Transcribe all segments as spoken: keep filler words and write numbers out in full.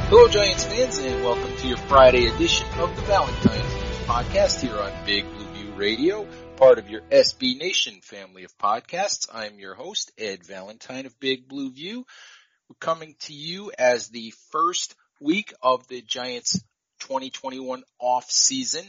Hello, Giants fans, and welcome to your Friday edition of the Valentine's News Podcast here on Big Blue View Radio, part of your S B Nation family of podcasts. I'm your host, Ed Valentine of Big Blue View. We're coming to you as the first week of the Giants' twenty twenty-one off season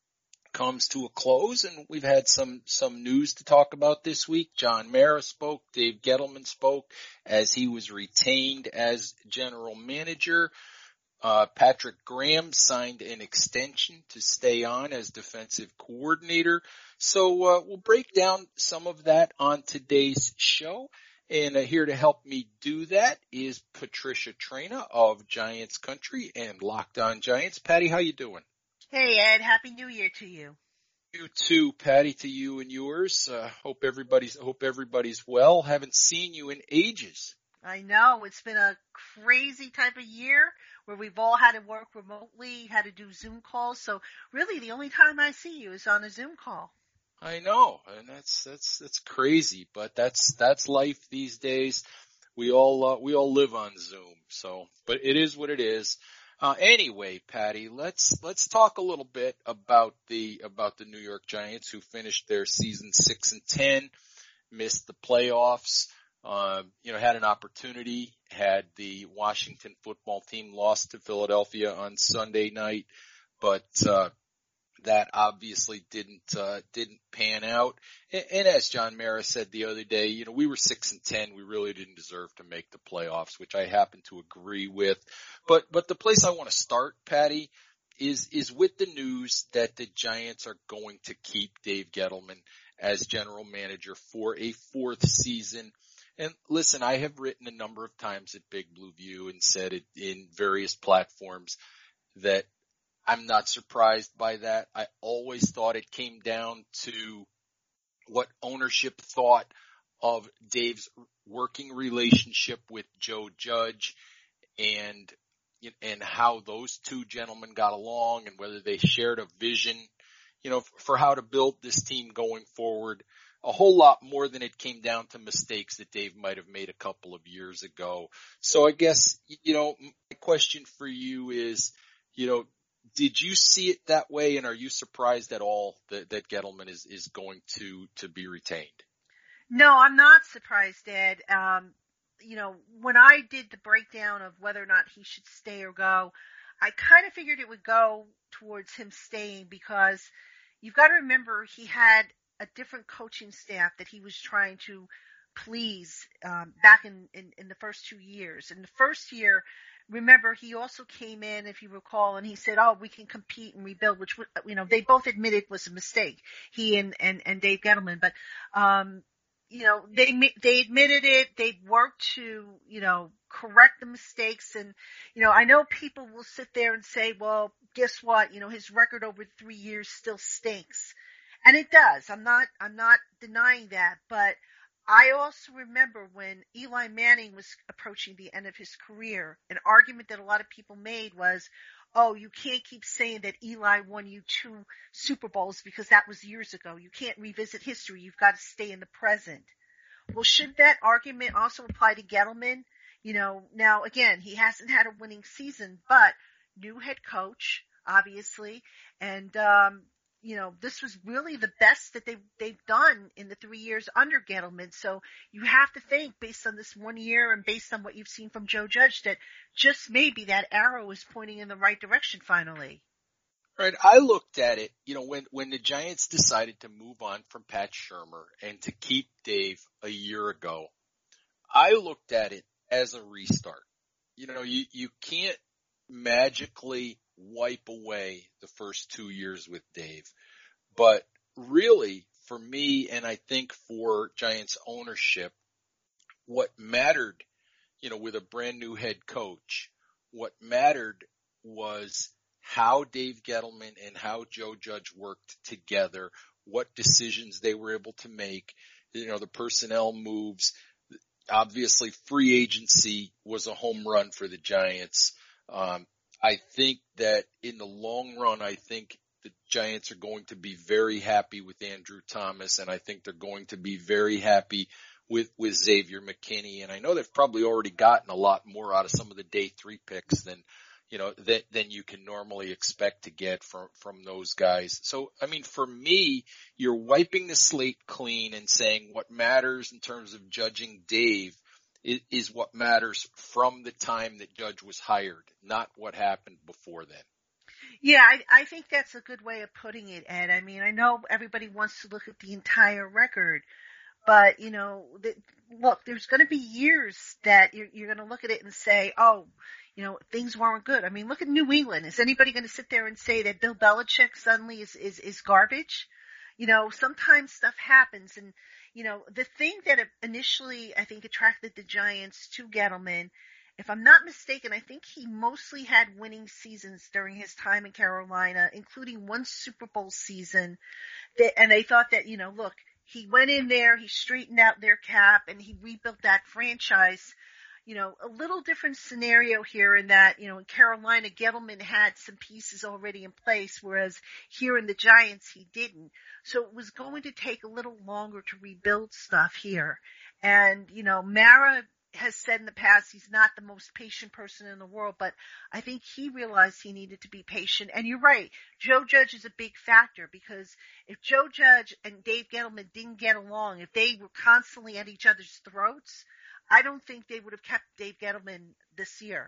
comes to a close, and we've had some some news to talk about this week. John Mara spoke, Dave Gettleman spoke as he was retained as general manager. Uh, Patrick Graham signed an extension to stay on as defensive coordinator. So uh, we'll break down some of that on today's show. And uh, here to help me do that is Patricia Traina of Giants Country and Locked On Giants. Patty, how you doing? Hey, Ed. Happy New Year to you. You too, Patty, to you and yours. Uh, hope everybody's hope everybody's well. Haven't seen you in ages. I know. It's been a crazy type of year where we've all had to work remotely, had to do Zoom calls. So really the only time I see you is on a Zoom call. I know, and that's that's that's crazy, but that's that's life these days. We all uh, we all live on Zoom. So, but it is what it is. Uh, anyway, Patty, let's let's talk a little bit about the about the New York Giants, who finished their season six and ten, missed the playoffs. Uh, you know, had an opportunity, had the Washington football team lost to Philadelphia on Sunday night, but uh, that obviously didn't uh, didn't pan out. And, and as John Mara said the other day, you know, we were six and ten. We really didn't deserve to make the playoffs, which I happen to agree with. But but the place I want to start, Patty, is is with the news that the Giants are going to keep Dave Gettleman as general manager for a fourth season. And listen, I have written a number of times at Big Blue View and said it in various platforms that I'm not surprised by that. I always thought it came down to what ownership thought of Dave's working relationship with Joe Judge and and how those two gentlemen got along and whether they shared a vision, you know, for how to build this team going forward. A whole lot more than it came down to mistakes that Dave might have made a couple of years ago. So I guess, you know, my question for you is, you know, did you see it that way, and are you surprised at all that, that Gettleman is, is going to, to be retained? No, I'm not surprised, Ed. Um, you know, when I did the breakdown of whether or not he should stay or go, I kind of figured it would go towards him staying because you've got to remember he had a different coaching staff that he was trying to please um, back in, in, in the first two years. In the first year, remember, he also came in, if you recall, and he said, oh, we can compete and rebuild, which, you know, they both admitted was a mistake, he and, and, and Dave Gettleman. But, um, you know, they, they admitted it. They worked to, you know, correct the mistakes. And, you know, I know people will sit there and say, well, guess what? You know, his record over three years still stinks. And it does. I'm not, I'm not denying that. But I also remember when Eli Manning was approaching the end of his career, an argument that a lot of people made was, oh, you can't keep saying that Eli won you two Super Bowls because that was years ago. You can't revisit history. You've got to stay in the present. Well, should that argument also apply to Gettleman? You know, now again, he hasn't had a winning season, but new head coach, obviously, and, um, you know, this was really the best that they've, they've done in the three years under Gettleman. So you have to think, based on this one year and based on what you've seen from Joe Judge, that just maybe that arrow is pointing in the right direction finally. Right. I looked at it, you know, when, when the Giants decided to move on from Pat Shurmur and to keep Dave a year ago, I looked at it as a restart. You know, you, you can't magically wipe away the first two years with Dave. But really, for me, and I think for Giants ownership, what mattered, you know, with a brand new head coach, what mattered was how Dave Gettleman and how Joe Judge worked together, what decisions they were able to make, you know, the personnel moves. Obviously, free agency was a home run for the Giants. Um, I think that in the long run, I think the Giants are going to be very happy with Andrew Thomas, and I think they're going to be very happy with, with Xavier McKinney. And I know they've probably already gotten a lot more out of some of the day three picks than, you know, that than you can normally expect to get from from those guys. So, I mean, for me, you're wiping the slate clean and saying what matters in terms of judging Dave is, is what matters from the time that Judge was hired, not what happened before then. Yeah, I, I think that's a good way of putting it, Ed. I mean, I know everybody wants to look at the entire record, but, you know, the, look, there's going to be years that you're, you're going to look at it and say, oh, you know, things weren't good. I mean, look at New England. Is anybody going to sit there and say that Bill Belichick suddenly is, is, is garbage? You know, sometimes stuff happens. And, you know, the thing that initially, I think, attracted the Giants to Gettleman, if I'm not mistaken, I think he mostly had winning seasons during his time in Carolina, including one Super Bowl season. That, and they thought that, you know, look, he went in there, he straightened out their cap, and he rebuilt that franchise. You know, a little different scenario here in that, you know, in Carolina, Gettleman had some pieces already in place, whereas here in the Giants, he didn't. So it was going to take a little longer to rebuild stuff here. And, you know, Mara has said in the past he's not the most patient person in the world, but I think he realized he needed to be patient. And you're right, Joe Judge is a big factor, because if Joe Judge and Dave Gettleman didn't get along, if they were constantly at each other's throats, I don't think they would have kept Dave Gettleman this year.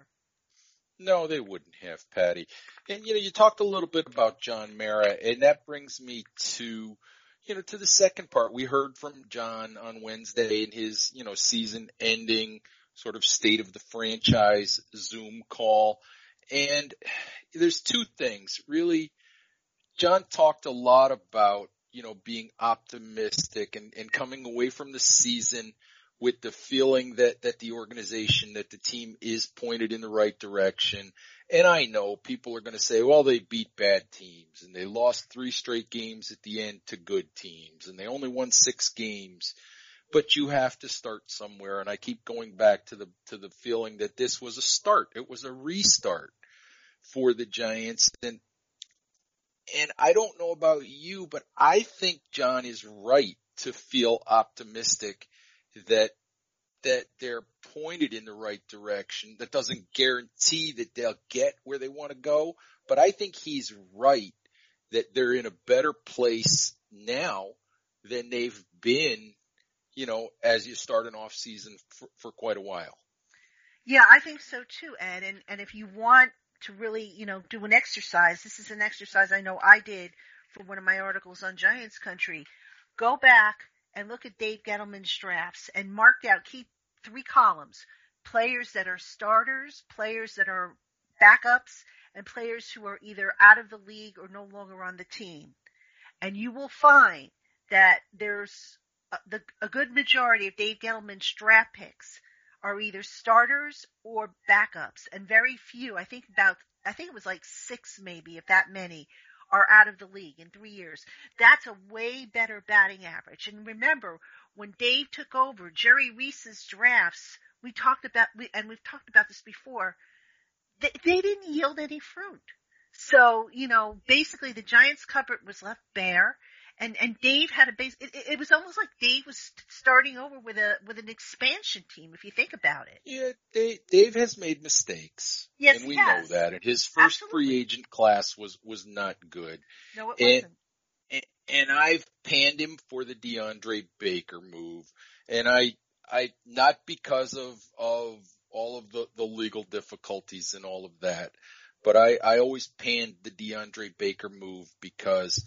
No, they wouldn't have, Patty. And, you know, you talked a little bit about John Mara, and that brings me to, you know, to the second part. We heard from John on Wednesday in his, you know, season ending sort of state of the franchise Zoom call. And there's two things. Really, John talked a lot about, you know, being optimistic and, and coming away from the season with the feeling that, that the organization, that the team is pointed in the right direction. And I know people are going to say, well, they beat bad teams and they lost three straight games at the end to good teams and they only won six games. But you have to start somewhere. And I keep going back to the, to the feeling that this was a start. It was a restart for the Giants. And, and I don't know about you, but I think John is right to feel optimistic that that they're pointed in the right direction. That doesn't guarantee that they'll get where they want to go, but I think he's right that they're in a better place now than they've been, you know, as you start an off season for, for quite a while. Yeah, I think so too, Ed. And and if you want to really, you know, do an exercise, this is an exercise I know I did for one of my articles on Giants Country. Go back and look at Dave Gettleman's drafts and mark out, keep three columns, players that are starters, players that are backups, and players who are either out of the league or no longer on the team. And you will find that there's a, the, a good majority of Dave Gettleman's draft picks are either starters or backups, and very few, I think about, I think it was like six maybe, if that many, are out of the league in three years. That's a way better batting average. And remember, when Dave took over, Jerry Reese's drafts, we talked about, and we've talked about this before, they, they didn't yield any fruit. So, you know, basically the Giants cupboard was left bare, and, and Dave had a base, it, it was almost like Dave was starting over with a, with an expansion team, if you think about it. Yeah, Dave, Dave has made mistakes. Yes, and we he has. know that. And his first Absolutely. free agent class was, was not good. No, it and, wasn't. And, and I've panned him for the DeAndre Baker move. And I, I, not because of, of all of the, the legal difficulties and all of that, but I, I always panned the DeAndre Baker move because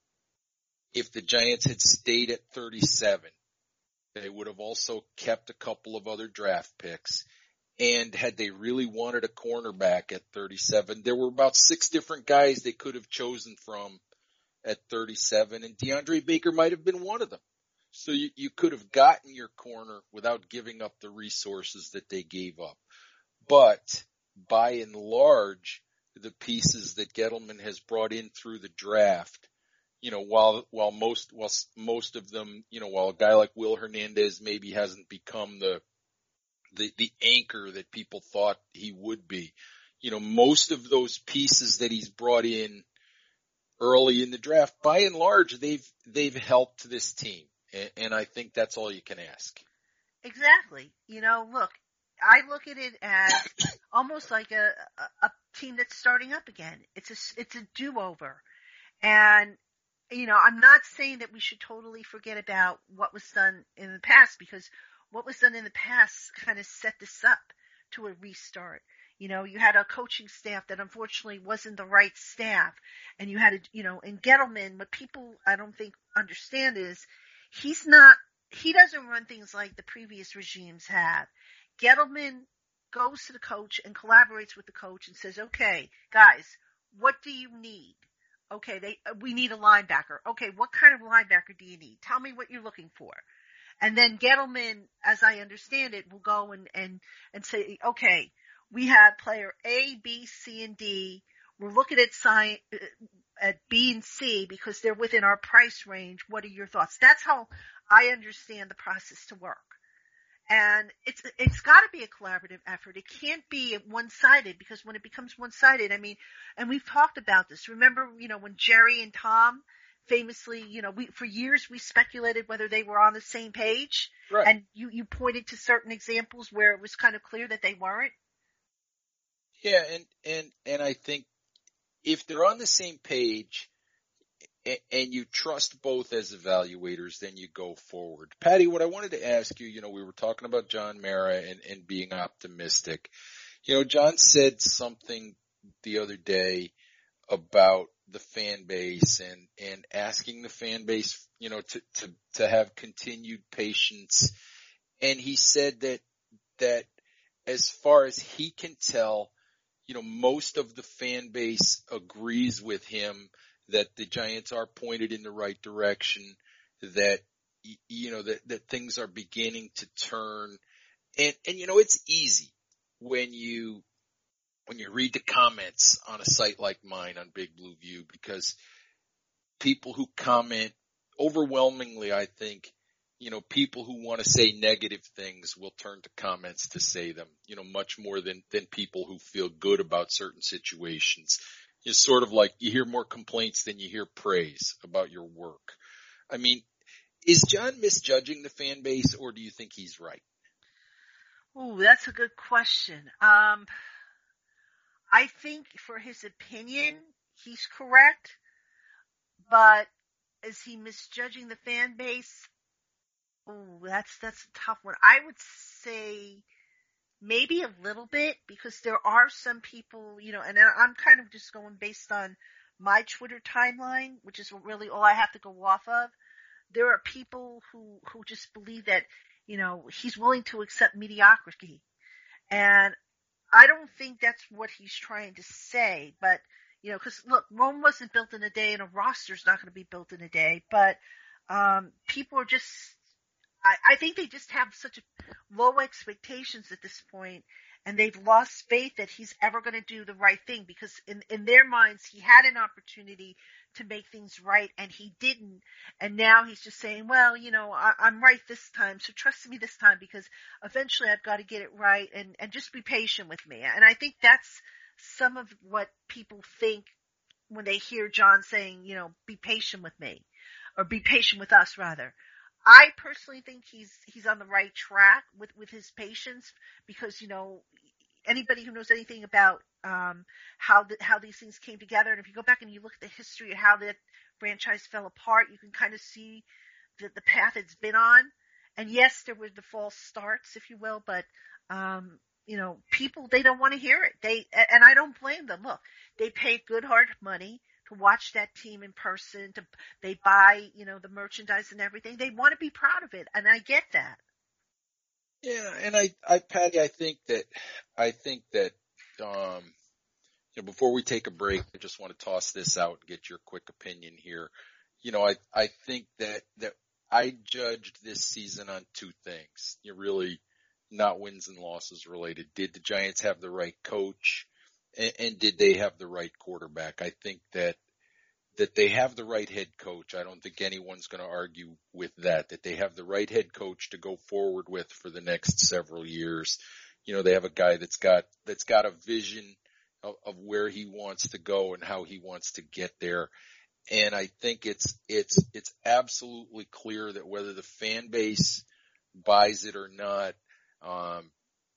if the Giants had stayed at thirty-seven, they would have also kept a couple of other draft picks. And had they really wanted a cornerback at thirty-seven, there were about six different guys they could have chosen from at thirty-seven, and DeAndre Baker might have been one of them. So you, you could have gotten your corner without giving up the resources that they gave up. But by and large, the pieces that Gettleman has brought in through the draft, you know, while, while most, while most of them, you know, while a guy like Will Hernandez maybe hasn't become the, the, the anchor that people thought he would be, you know, most of those pieces that he's brought in early in the draft, by and large, they've, they've helped this team. And, and I think that's all you can ask. Exactly. You know, look, I look at it as almost like a, a, a team that's starting up again. It's a, it's a do-over. And, you know, I'm not saying that we should totally forget about what was done in the past, because what was done in the past kind of set this up to a restart. You know, you had a coaching staff that unfortunately wasn't the right staff. And you had, a, you know, and Gettleman, what people I don't think understand is he's not, he doesn't run things like the previous regimes had. Gettleman goes to the coach and collaborates with the coach and says, okay, guys, what do you need? Okay, they, we need a linebacker. Okay, what kind of linebacker do you need? Tell me what you're looking for. And then Gettleman, as I understand it, will go and, and, and say, okay, we have player A, B, C, and D. We're looking at sign, at B and C because they're within our price range. What are your thoughts? That's how I understand the process to work. And it's it's got to be a collaborative effort. It can't be one-sided, because when it becomes one-sided, I mean, and we've talked about this. Remember, you know, when Jerry and Tom famously, you know, we for years we speculated whether they were on the same page, Right. and you you pointed to certain examples where it was kind of clear that they weren't. Yeah, and and and I think if they're on the same page and, and you trust both as evaluators, then you go forward. Patty, what I wanted to ask you, you know, we were talking about John Mara and, and being optimistic. You know, John said something the other day about the fan base and, and asking the fan base, you know, to, to, to have continued patience. And he said that, that as far as he can tell, you know, most of the fan base agrees with him that the Giants are pointed in the right direction, that, you know, that, that things are beginning to turn. And, and, you know, it's easy when you, when you read the comments on a site like mine on Big Blue View, because people who comment overwhelmingly, I think, you know, people who want to say negative things will turn to comments to say them, you know, much more than, than people who feel good about certain situations. It's sort of like you hear more complaints than you hear praise about your work. I mean, is John misjudging the fan base, or do you think he's right? Oh, that's a good question. Um, I think for his opinion, he's correct, but is he misjudging the fan base? Oh, that's that's a tough one. I would say maybe a little bit, because there are some people, you know, and I'm kind of just going based on my Twitter timeline, which is really all I have to go off of. There are people who, who just believe that, you know, he's willing to accept mediocrity. And I don't think that's what he's trying to say, but, you know, cause look, Rome wasn't built in a day and a roster's not going to be built in a day, but, um, people are just, I, I think they just have such low expectations at this point, and they've lost faith that he's ever going to do the right thing, because in, in their minds, he had an opportunity to make things right and he didn't. And now he's just saying, well, you know, I, I'm right this time, so trust me this time, because eventually I've got to get it right, and, and just be patient with me. And I think that's some of what people think when they hear John saying, you know, be patient with me, or be patient with us rather. I personally think he's he's on the right track with, with his patience, because, you know, anybody who knows anything about um, how the, how these things came together, and if you go back and you look at the history of how that franchise fell apart, you can kind of see the, the path it's been on. And yes, there were the false starts, if you will, but um, you know, people, they don't want to hear it. They and I don't blame them. Look, they paid good hard money to watch that team in person, to they buy, you know, the merchandise and everything. They want to be proud of it, and I get that. Yeah, and I, I, Patty, I think that, I think that, um, you know, before we take a break, I just want to toss this out and get your quick opinion here. You know, I, I think that, that I judged this season on two things. You're really not wins and losses related. Did the Giants have the right coach, and, and did they have the right quarterback? I think that, that they have the right head coach. I don't think anyone's going to argue with that, that they have the right head coach to go forward with for the next several years. You know, they have a guy that's got, that's got a vision of, of where he wants to go and how he wants to get there. And I think it's, it's, it's absolutely clear that whether the fan base buys it or not, um,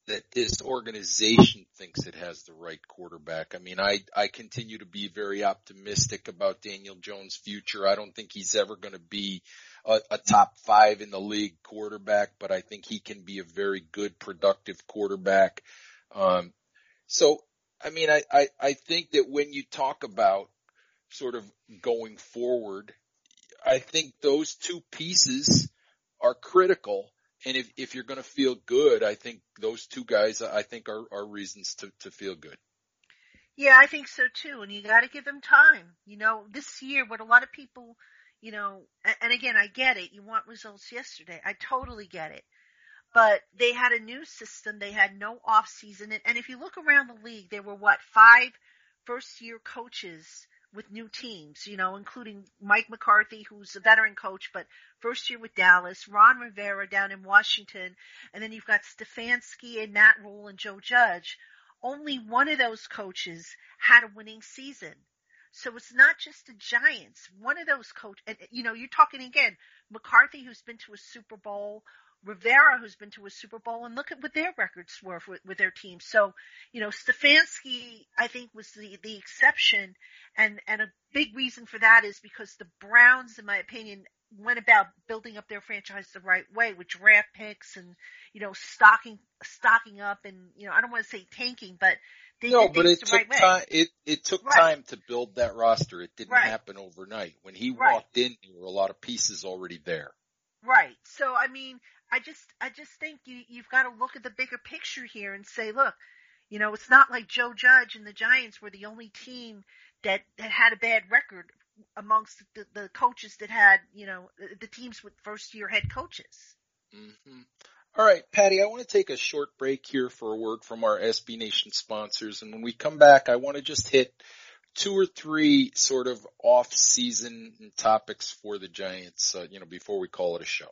that this organization thinks it has the right quarterback. I mean, I, I continue to be very optimistic about Daniel Jones' future. I don't think he's ever going to be a, a top five in the league quarterback, but I think he can be a very good, productive quarterback. Um, so, I mean, I, I, I think that when you talk about sort of going forward, I think those two pieces are critical. And if, if you're going to feel good, I think those two guys, I think, are, are reasons to, to feel good. Yeah, I think so too. And you got to give them time. You know, this year, what a lot of people, you know, and, and again, I get it. You want results yesterday. I totally get it. But they had a new system. They had no off season. And, and if you look around the league, there were what, five first year coaches with new teams, you know, including Mike McCarthy, who's a veteran coach, but first year with Dallas, Ron Rivera down in Washington, and then you've got Stefanski and Matt Rule and Joe Judge. Only one of those coaches had a winning season. So it's not just the Giants. One of those coaches, and you know, you're talking again, McCarthy, who's been to a Super Bowl, Rivera, who's been to a Super Bowl, and look at what their records were with, with their team. So, you know, Stefanski, I think, was the, the exception. And, and a big reason for that is because the Browns, in my opinion, went about building up their franchise the right way with draft picks and, you know, stocking, stocking up and, you know, I don't want to say tanking, but they no, did but it the took right time. way. It, it took right. time to build that roster. It didn't right. happen overnight. When he right. walked in, there were a lot of pieces already there. Right. So, I mean, I just, I just think you, you've got to look at the bigger picture here and say, look, you know, it's not like Joe Judge and the Giants were the only team that, that had a bad record amongst the, the coaches that had, you know, the teams with first year head coaches. Mm-hmm. All right, Patty, I want to take a short break here for a word from our S B Nation sponsors. And when we come back, I want to just hit two or three sort of off-season topics for the Giants, uh, you know, before we call it a show.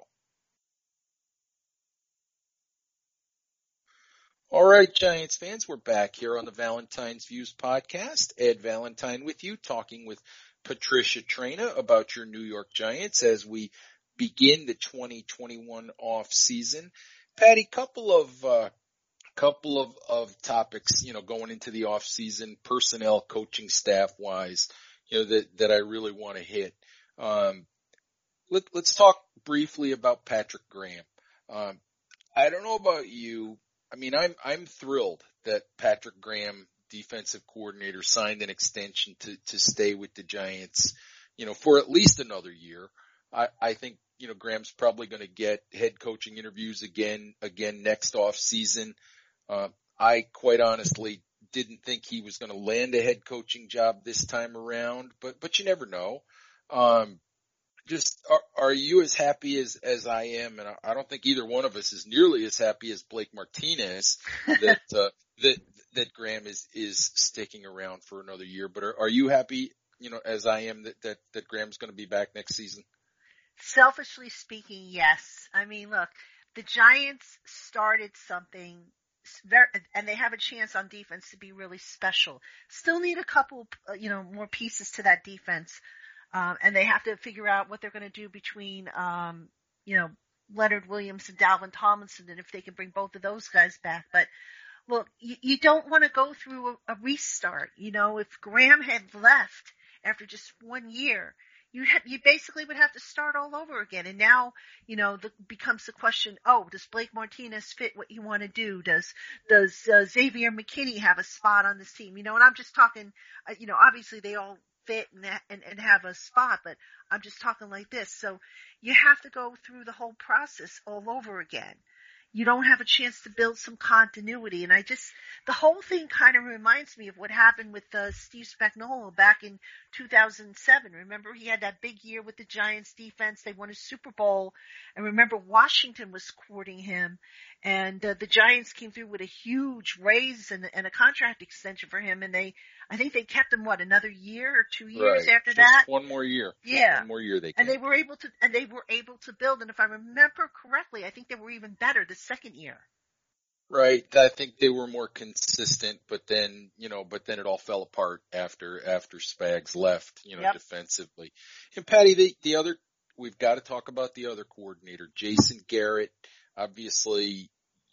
All right, Giants fans, we're back here on the Valentine's Views podcast. Ed Valentine with you, talking with Patricia Traina about your New York Giants as we begin the twenty twenty-one off season. Patty, couple of uh, couple of, of topics, you know, going into the off season, personnel, coaching staff wise, you know, that that I really want to hit. Um, let, let's talk briefly about Patrick Graham. Um, I don't know about you. I mean, I'm I'm thrilled that Patrick Graham, defensive coordinator, signed an extension to to stay with the Giants, you know, for at least another year. I, I think, you know, Graham's probably going to get head coaching interviews again again next off season. Uh, I quite honestly didn't think he was going to land a head coaching job this time around, but but you never know. Um, Just are, are you as happy as, as I am? And I, I don't think either one of us is nearly as happy as Blake Martinez that uh, that that Graham is is sticking around for another year. But are, are you happy, you know, as I am that that, that Graham's going to be back next season? Selfishly speaking, yes. I mean, look, the Giants started something very, and they have a chance on defense to be really special. Still need a couple, you know, more pieces to that defense. Um, and they have to figure out what they're going to do between, um, you know, Leonard Williams and Dalvin Tomlinson, and if they can bring both of those guys back. But look, you, you don't want to go through a, a restart. You know, if Graham had left after just one year, you ha- you basically would have to start all over again. And now, you know, the becomes the question: oh, does Blake Martinez fit what you want to do? Does does uh, Xavier McKinney have a spot on this team? You know, and I'm just talking. Uh, you know, obviously they all fit and, and and have a spot, but I'm just talking like this. So you have to go through the whole process all over again. You don't have a chance to build some continuity. And I just, the whole thing kind of reminds me of what happened with uh, Steve Spagnuolo back in two thousand seven. Remember, he had that big year with the Giants defense. They won a Super Bowl. And remember, Washington was courting him. And uh, the Giants came through with a huge raise and, and a contract extension for him. And they, I think they kept him, what, another year or two years right. after Just that? one more year. Yeah. Just one more year they kept. And they were able to, and they were able to build. And if I remember correctly, I think they were even better the second year. Right. I think they were more consistent, but then, you know, but then it all fell apart after, after Spags left, you know, Yep. defensively. And Patty, the, the other, we've got to talk about the other coordinator, Jason Garrett. Obviously,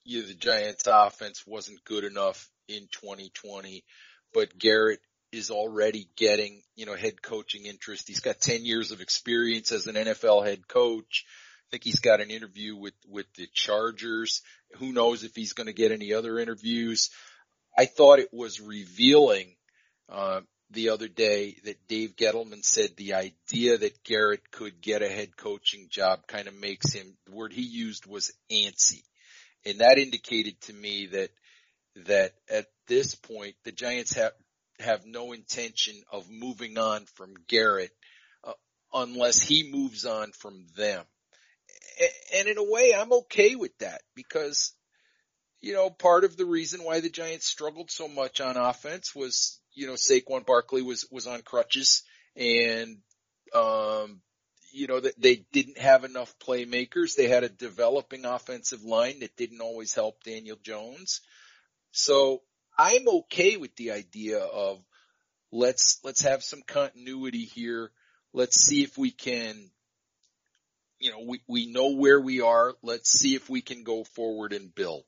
you know, the Giants offense wasn't good enough in twenty twenty, but Garrett is already getting, you know, head coaching interest. He's got ten years of experience as an N F L head coach. I think he's got an interview with, with the Chargers. Who knows if he's going to get any other interviews. I thought it was revealing, uh, the other day that Dave Gettleman said the idea that Garrett could get a head coaching job kind of makes him, the word he used was antsy. And that indicated to me that, that at this point, the Giants have, have no intention of moving on from Garrett, uh, unless he moves on from them. And in a way, I'm okay with that because, you know, part of the reason why the Giants struggled so much on offense was, you know, Saquon Barkley was, was on crutches and, um, you know, that they didn't have enough playmakers. They had a developing offensive line that didn't always help Daniel Jones. So I'm okay with the idea of let's, let's have some continuity here. Let's see if we can, you know, we, we know where we are. Let's see if we can go forward and build.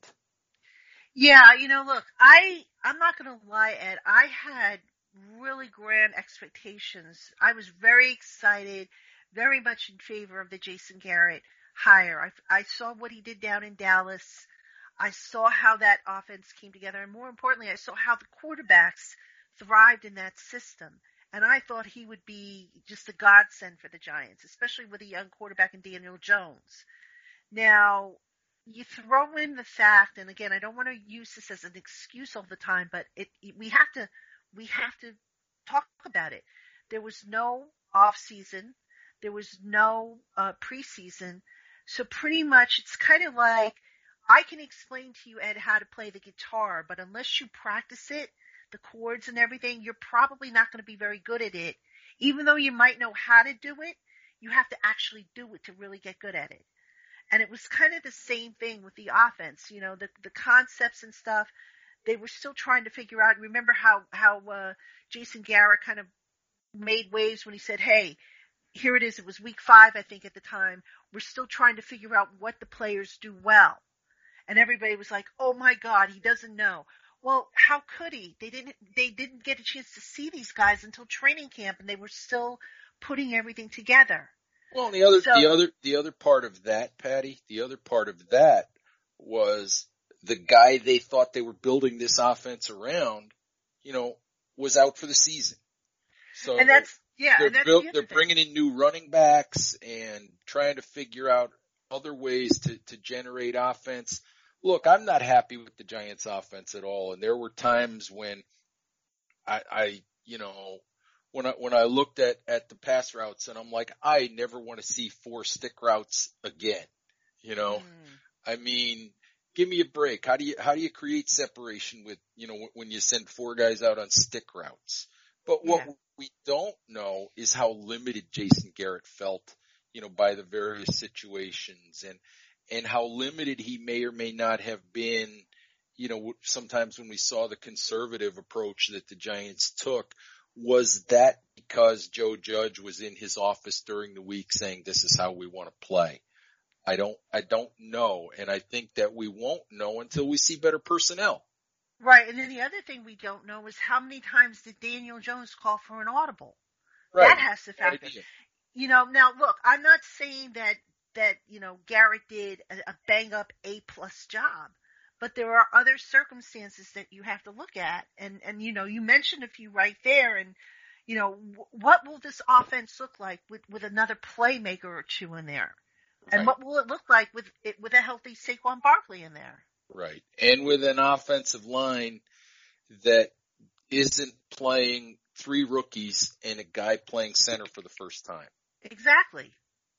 Yeah, you know, look, I, I'm not going to lie, Ed. I had really grand expectations. I was very excited, very much in favor of the Jason Garrett hire. I, I saw what he did down in Dallas. I saw how that offense came together. And more importantly, I saw how the quarterbacks thrived in that system. And I thought he would be just a godsend for the Giants, especially with a young quarterback in Daniel Jones. Now, you throw in the fact, and again, I don't want to use this as an excuse all the time, but it, we have to, we have to talk about it. There was no off season. There was no uh, preseason. So pretty much it's kind of like, I can explain to you, Ed, how to play the guitar, but unless you practice it, the chords and everything, you're probably not going to be very good at it. Even though you might know how to do it, you have to actually do it to really get good at it. And it was kind of the same thing with the offense, you know, the the concepts and stuff. They were still trying to figure out. Remember how how uh, Jason Garrett kind of made waves when he said, "Hey, here it is." It was week five, I think, at the time. We're still trying to figure out what the players do well, and everybody was like, "Oh my God, he doesn't know." Well, how could he? They didn't. They didn't get a chance to see these guys until training camp, and they were still putting everything together. Well, the other, So, the other, the other part of that, Patty, the other part of that was the guy they thought they were building this offense around, you know, was out for the season. So and that's yeah, they're and that's built, the they're other thing. bringing in new running backs and trying to figure out other ways to, to generate offense. Look, I'm not happy with the Giants offense at all. And there were times when I, I, you know, when I, when I looked at, at the pass routes and I'm like, I never want to see four stick routes again. You know, Mm. I mean, give me a break. How do you, how do you create separation with, you know, when you send four guys out on stick routes? But what Yeah. we don't know is how limited Jason Garrett felt, you know, by the various situations and, and how limited he may or may not have been, you know, sometimes when we saw the conservative approach that the Giants took. Was that because Joe Judge was in his office during the week saying this is how we want to play? I don't, I don't know. And I think that we won't know until we see better personnel. Right. And then the other thing we don't know is how many times did Daniel Jones call for an audible? Right. That has to factor. You know, now look, I'm not saying that, that, you know, Garrett did a, a bang up A plus job, but there are other circumstances that you have to look at. And, and, you know, you mentioned a few right there. And, you know, w- what will this offense look like with, with another playmaker or two in there? And Right. what will it look like with it, with a healthy Saquon Barkley in there? Right. And with an offensive line that isn't playing three rookies and a guy playing center for the first time. Exactly.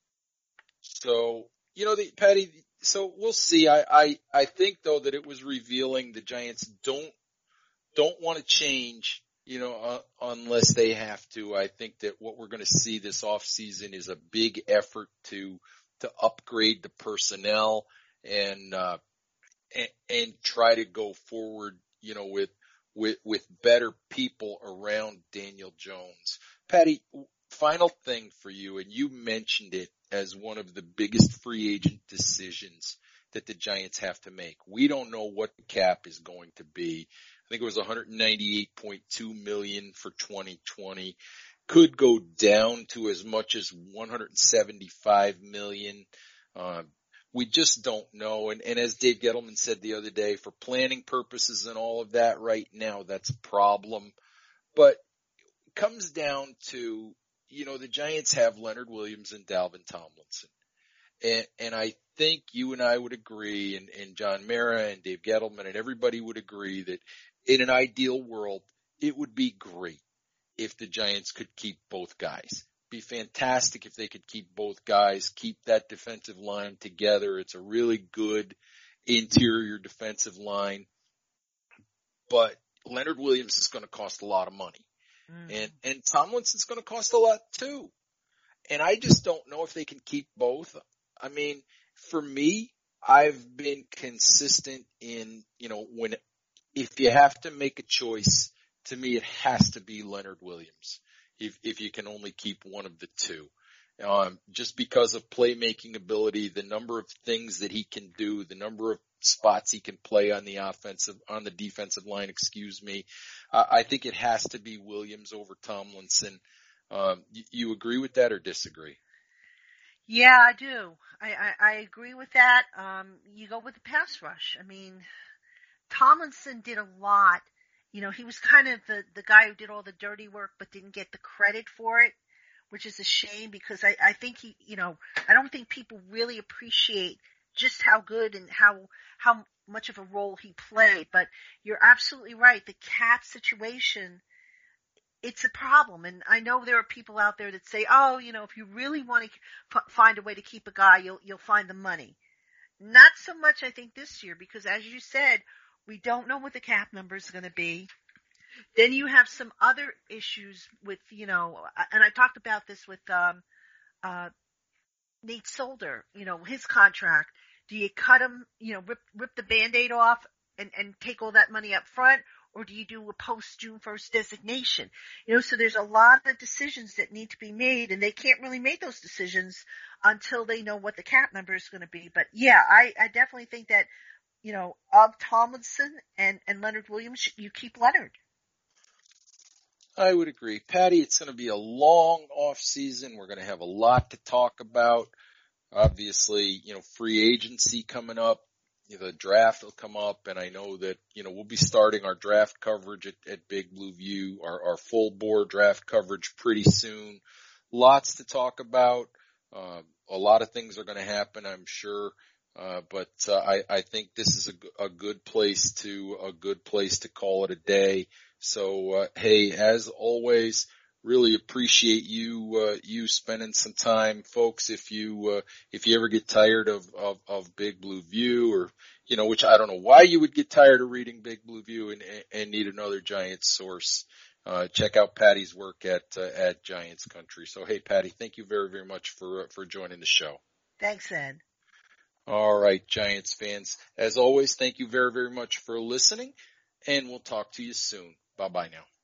So, you know, the Patty, so we'll see. I, I, I think though that it was revealing the Giants don't, don't want to change, you know, uh, unless they have to. I think that what we're going to see this off season is a big effort to, to upgrade the personnel and, uh, and, and try to go forward, you know, with, with, with better people around Daniel Jones. Patty, final thing for you, and you mentioned it as one of the biggest free agent decisions that the Giants have to make. We don't know what the cap is going to be. I think it was one hundred ninety-eight point two million dollars for twenty twenty. Could go down to as much as one hundred seventy-five million dollars. Uh, we just don't know. And, and as Dave Gettleman said the other day, for planning purposes and all of that right now, that's a problem. But it comes down to, you know, the Giants have Leonard Williams and Dalvin Tomlinson. And, and I think you and I would agree, and, and John Mara and Dave Gettleman and everybody would agree that in an ideal world, it would be great if the Giants could keep both guys. Be fantastic if they could keep both guys, keep that defensive line together. It's a really good interior defensive line. But Leonard Williams is going to cost a lot of money. Mm. And, and Tomlinson's going to cost a lot too. And I just don't know if they can keep both. I mean, for me, I've been consistent in, you know, when, if you have to make a choice, to me, it has to be Leonard Williams. If, if you can only keep one of the two, um, just because of playmaking ability, the number of things that he can do, the number of spots he can play on the offensive, on the defensive line, excuse me. Uh, I think it has to be Williams over Tomlinson. Um, you, you agree with that or disagree? Yeah, I do. I, I, I agree with that. Um, you go with the pass rush. I mean, Tomlinson did a lot. You know, he was kind of the, the guy who did all the dirty work but didn't get the credit for it, which is a shame because I, I think he, you know, I don't think people really appreciate just how good and how, how much of a role he played. But you're absolutely right. The cap situation, it's a problem. And I know there are people out there that say, oh, you know, if you really want to f- find a way to keep a guy, you'll, you'll find the money. Not so much, I think, this year because as you said, we don't know what the cap number is going to be. Then you have some other issues with, you know, and I talked about this with um, uh, Nate Solder, you know, his contract. Do you cut him, you know, rip rip the Band-Aid off and, and take all that money up front, or do you do a post-June first designation? You know, so there's a lot of decisions that need to be made, and they can't really make those decisions until they know what the cap number is going to be. But, yeah, I, I definitely think that, you know, of Tomlinson and, and Leonard Williams, you keep Leonard. I would agree. Patty, it's going to be a long off season. We're going to have a lot to talk about. Obviously, you know, free agency coming up. You know, the draft will come up, and I know that, you know, we'll be starting our draft coverage at, at Big Blue View, our, our full board draft coverage pretty soon. Lots to talk about. Uh, a lot of things are going to happen, I'm sure. Uh, but, uh, I, I think this is a, a good place to, a good place to call it a day. So, uh, hey, as always, really appreciate you, uh, you spending some time, folks. If you, uh, if you ever get tired of, of, of Big Blue View or, you know, which I don't know why you would get tired of reading Big Blue View and, and need another Giants source, uh, check out Patty's work at, uh, at Giants Country. So, hey, Patty, thank you very, very much for, uh, for joining the show. Thanks, Ed. All right, Giants fans. As always, thank you very, very much for listening, and we'll talk to you soon. Bye-bye now.